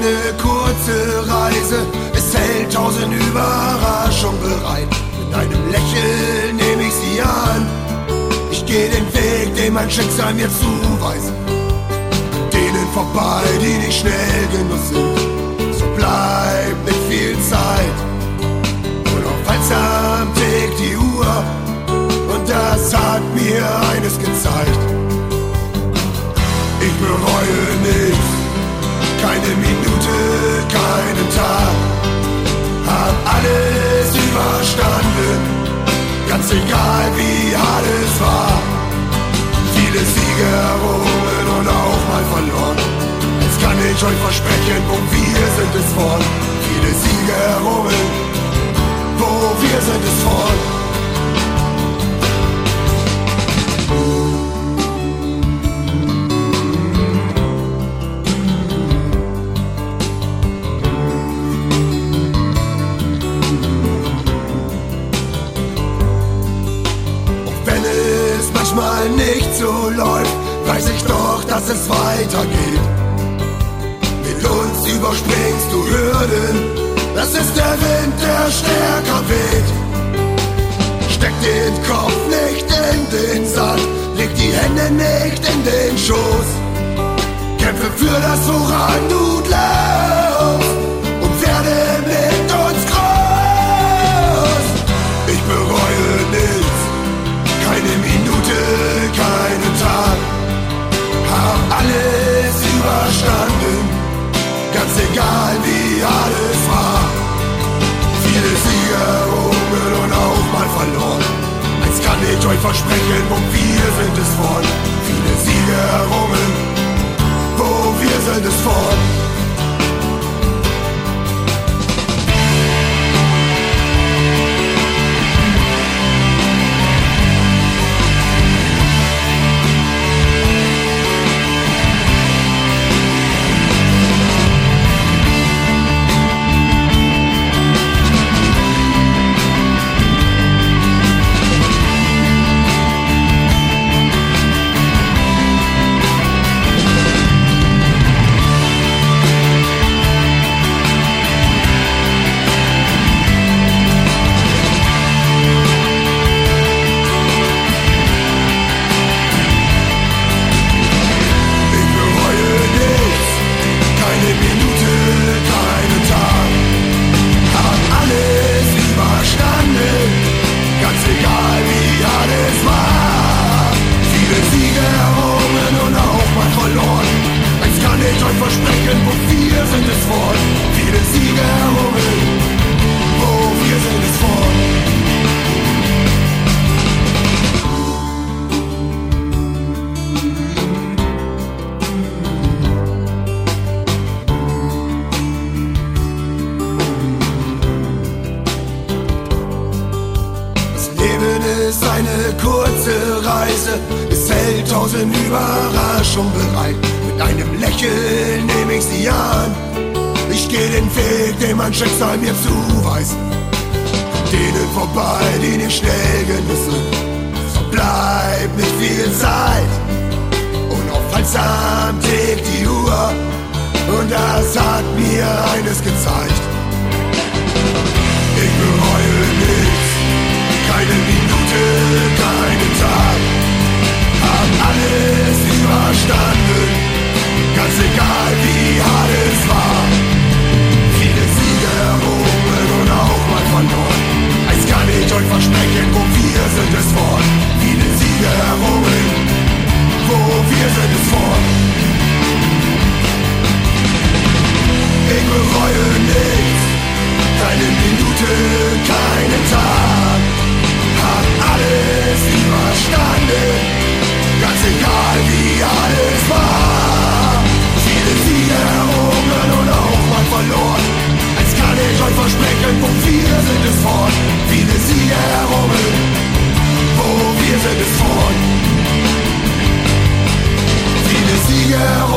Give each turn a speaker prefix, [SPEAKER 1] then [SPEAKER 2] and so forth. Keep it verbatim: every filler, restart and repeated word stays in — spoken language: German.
[SPEAKER 1] eine kurze Reise, es hält tausend Überraschungen bereit. Mit einem Lächeln nehme ich sie an. Ich gehe den Weg, den mein Schicksal mir zuweist. Denen vorbei, die nicht schnell genug sind. So bleibt nicht viel Zeit. Und aufhaltsam tickt die Uhr. Und das hat mir eines gezeigt: ich bereue nichts, keine Minute, keinen Tag. Hab alles überstanden, ganz egal wie hart es war. Viele Siege errungen und auch mal verloren. Jetzt kann ich euch versprechen, wo wir sind es fort. Viele Siege errungen, wo wir sind es fort. Manchmal nicht so läuft, weiß ich doch, dass es weitergeht. Mit uns überspringst du Hürden, das ist der Wind, der stärker weht. Steck den Kopf nicht in den Sand, leg die Hände nicht in den Schoß. Kämpfe für das, woran du glaubst, und werde mit uns groß. Ich bereue nichts, keine Minute, keinen Tag. Hab alles überstanden, ganz egal wie alles war. Viele Siege errungen und auch mal verloren. Eins kann ich euch versprechen, wo wir sind es fort. Viele Siege errungen, wo wir sind es fort. Versprechen, wo wir sind es fort. Viele Siege errungen, wo wir sind es fort. Das Leben ist eine kurze Reise, es hält tausend Überraschungen bereit. Mit einem Lächeln nehme ich sie an. Ich gehe den Weg, den mein Schicksal mir zuweist. Denen vorbei, die nicht schnell genug sind. So bleibt nicht viel Zeit. Unaufhaltsam tickt die Uhr. Und das hat mir eines gezeigt: ich bereue nichts, keine Minute, keinen Tag. Hab alles überstanden, ganz egal wie hart es war. Viele Siege errungen und auch mal verloren. Eins kann ich euch versprechen, wo wir sind es fort. Viele Siege errungen, wo wir sind es fort. Ich bereue nichts, keine Minute, keinen Tag. Hab alles überstanden, ganz egal wie alles war. Viele Siege errungen und auch mal verloren. Eins kann ich euch versprechen, wo wir sind es fort. Viele Siege errungen, wo wir sind es fort. Viele Siege errungen.